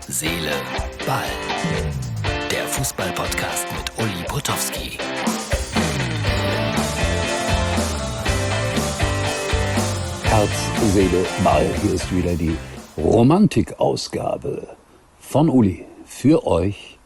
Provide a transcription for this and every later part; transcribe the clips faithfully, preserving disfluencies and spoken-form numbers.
Seele, Ball. Der Fußball-Podcast mit Uli Potowski. Herz, Seele, Ball. Hier ist wieder die Romantik-Ausgabe von Uli für euch.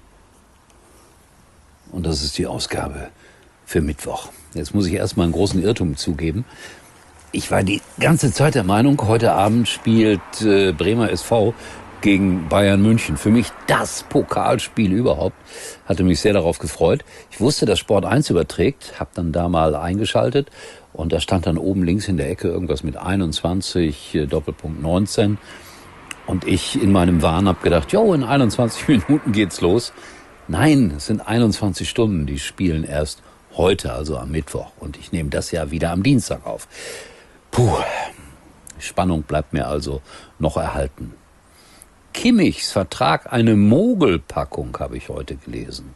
Und das ist die Ausgabe für Mittwoch. Jetzt muss ich erstmal einen großen Irrtum zugeben. Ich war die ganze Zeit der Meinung, heute Abend spielt äh, Bremer S V gegen Bayern München. Für mich das Pokalspiel überhaupt. Hatte mich sehr darauf gefreut. Ich wusste, dass Sport eins überträgt, habe dann da mal eingeschaltet und da stand dann oben links in der Ecke irgendwas mit einundzwanzig, äh, Doppelpunkt neunzehn. Und ich in meinem Wahn habe gedacht, jo, in einundzwanzig Minuten geht's los. Nein, es sind einundzwanzig Stunden, die spielen erst heute, also am Mittwoch. Und ich nehme das ja wieder am Dienstag auf. Puh, Spannung bleibt mir also noch erhalten. Kimmichs Vertrag, eine Mogelpackung, habe ich heute gelesen.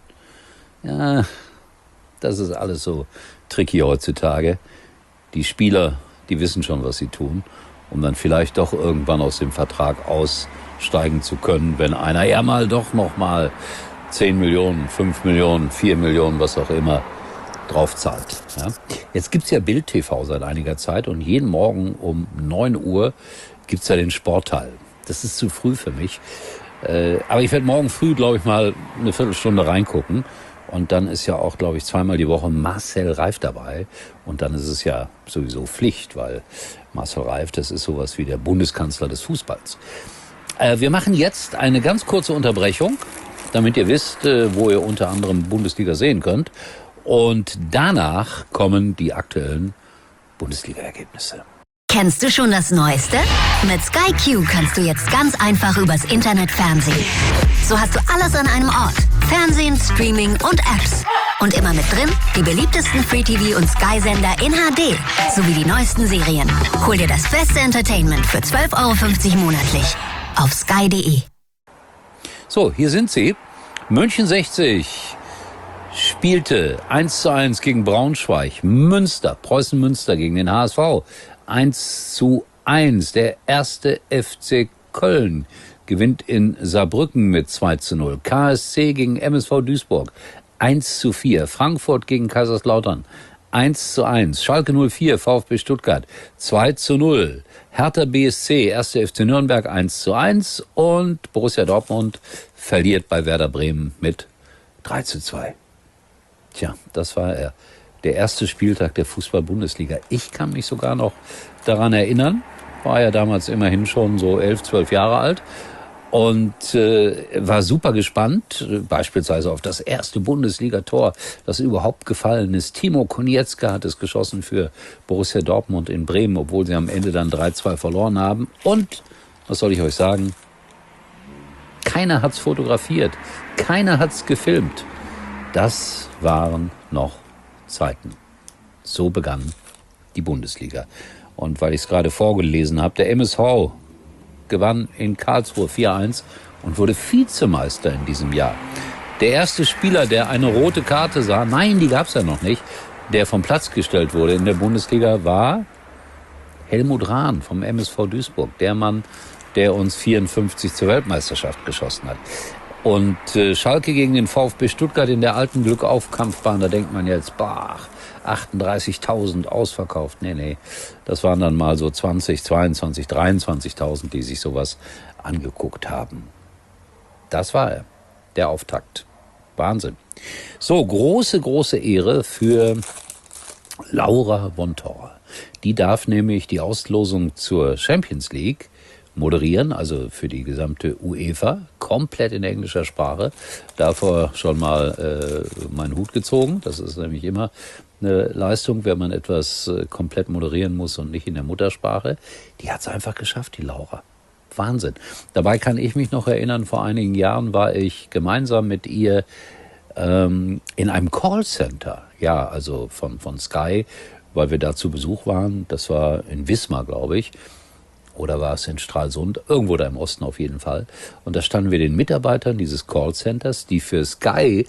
Ja, das ist alles so tricky heutzutage. Die Spieler, die wissen schon, was sie tun, um dann vielleicht doch irgendwann aus dem Vertrag aussteigen zu können, wenn einer ja mal doch noch mal zehn Millionen, fünf Millionen, vier Millionen, was auch immer, drauf zahlt. Ja. Jetzt gibt's ja Bild T V seit einiger Zeit und jeden Morgen um neun Uhr gibt's ja den Sportteil. Das ist zu früh für mich. Äh, aber ich werde morgen früh, glaube ich, mal eine Viertelstunde reingucken. Und dann ist ja auch, glaube ich, zweimal die Woche Marcel Reif dabei. Und dann ist es ja sowieso Pflicht, weil Marcel Reif, das ist sowas wie der Bundeskanzler des Fußballs. Äh, wir machen jetzt eine ganz kurze Unterbrechung, damit ihr wisst, äh, wo ihr unter anderem Bundesliga sehen könnt. Und danach kommen die aktuellen Bundesliga-Ergebnisse. Kennst du schon das Neueste? Mit Sky Q kannst du jetzt ganz einfach übers Internet fernsehen. So hast du alles an einem Ort. Fernsehen, Streaming und Apps. Und immer mit drin die beliebtesten Free-T V- und Sky-Sender in H D. Sowie die neuesten Serien. Hol dir das beste Entertainment für zwölf Euro fünfzig monatlich. Auf sky punkt de. So, hier sind sie. München sechzig spielte eins zu eins gegen Braunschweig. Münster, Preußen Münster gegen den H S V. eins zu eins. Der erste F C Köln gewinnt in Saarbrücken mit zwei zu null. K S C gegen M S V Duisburg eins zu vier. Frankfurt gegen Kaiserslautern eins zu eins. Schalke null vier, VfB Stuttgart zwei zu null. Hertha B S C, erster F C Nürnberg eins zu eins. Und Borussia Dortmund verliert bei Werder Bremen mit drei zu zwei. Tja, das war er. Der erste Spieltag der Fußball-Bundesliga. Ich kann mich sogar noch daran erinnern. War ja damals immerhin schon so elf, zwölf Jahre alt. Und äh, war super gespannt, beispielsweise auf das erste Bundesliga-Tor, das überhaupt gefallen ist. Timo Konietzka hat es geschossen für Borussia Dortmund in Bremen, obwohl sie am Ende dann drei zu zwei verloren haben. Und, was soll ich euch sagen, keiner hat's fotografiert, keiner hat's gefilmt. Das waren noch Zeiten. So begann die Bundesliga. Und weil ich es gerade vorgelesen habe, der M S V gewann in Karlsruhe vier eins und wurde Vizemeister in diesem Jahr. Der erste Spieler, der eine rote Karte sah, nein, die gab es ja noch nicht, der vom Platz gestellt wurde in der Bundesliga, war Helmut Rahn vom M S V Duisburg. Der Mann, der uns vierundfünfzig zur Weltmeisterschaft geschossen hat. Und äh, Schalke gegen den VfB Stuttgart in der alten Glückauf-Kampfbahn, da denkt man jetzt, bah, achtunddreißigtausend ausverkauft. Nee, nee, das waren dann mal so zwanzig, zweiundzwanzig, dreiundzwanzigtausend, die sich sowas angeguckt haben. Das war er, der Auftakt. Wahnsinn. So, große, große Ehre für Laura von Tor. Die darf nämlich die Auslosung zur Champions League moderieren, also für die gesamte UEFA, komplett in englischer Sprache. Davor schon mal äh, meinen Hut gezogen. Das ist nämlich immer eine Leistung, wenn man etwas äh, komplett moderieren muss und nicht in der Muttersprache. Die hat es einfach geschafft, die Laura. Wahnsinn. Dabei kann ich mich noch erinnern, vor einigen Jahren war ich gemeinsam mit ihr ähm, in einem Callcenter. Ja, also von, von Sky, weil wir da zu Besuch waren. Das war in Wismar, glaube ich. Oder war es in Stralsund? Irgendwo da im Osten auf jeden Fall. Und da standen wir den Mitarbeitern dieses Callcenters, die für Sky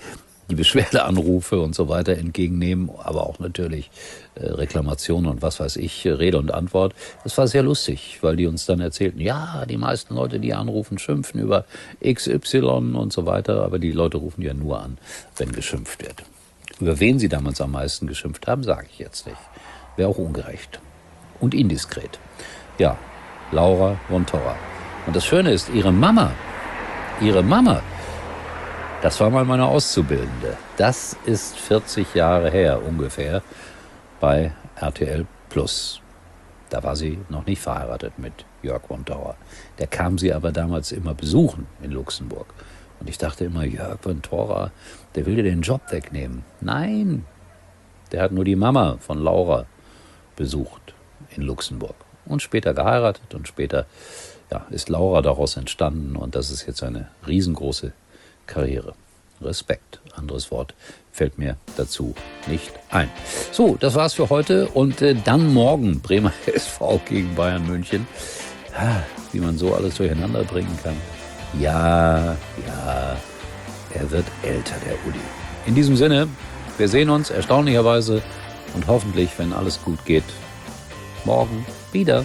die Beschwerdeanrufe und so weiter entgegennehmen, aber auch natürlich äh, Reklamationen und was weiß ich, Rede und Antwort. Das war sehr lustig, weil die uns dann erzählten, ja, die meisten Leute, die anrufen, schimpfen über X Y und so weiter, aber die Leute rufen ja nur an, wenn geschimpft wird. Über wen sie damals am meisten geschimpft haben, sage ich jetzt nicht. Wäre auch ungerecht und indiskret. Ja, Laura von Torra. Und das Schöne ist, ihre Mama, ihre Mama, das war mal meine Auszubildende. Das ist vierzig Jahre her ungefähr bei R T L Plus. Da war sie noch nicht verheiratet mit Jörg von Torra. Der kam sie aber damals immer besuchen in Luxemburg. Und ich dachte immer, Jörg von Torra, der will dir den Job wegnehmen. Nein, der hat nur die Mama von Laura besucht in Luxemburg. Und später geheiratet und später ja, ist Laura daraus entstanden. Und das ist jetzt eine riesengroße Karriere. Respekt. Anderes Wort fällt mir dazu nicht ein. So, das war's für heute. Und äh, dann morgen Bremer S V gegen Bayern München. Ah, wie man so alles durcheinander bringen kann. Ja, ja, er wird älter, der Uli. In diesem Sinne, wir sehen uns erstaunlicherweise und hoffentlich, wenn alles gut geht, morgen wieder.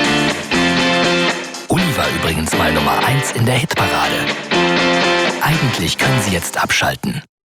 Uli war übrigens mal Nummer eins in der Hitparade. Eigentlich können Sie jetzt abschalten.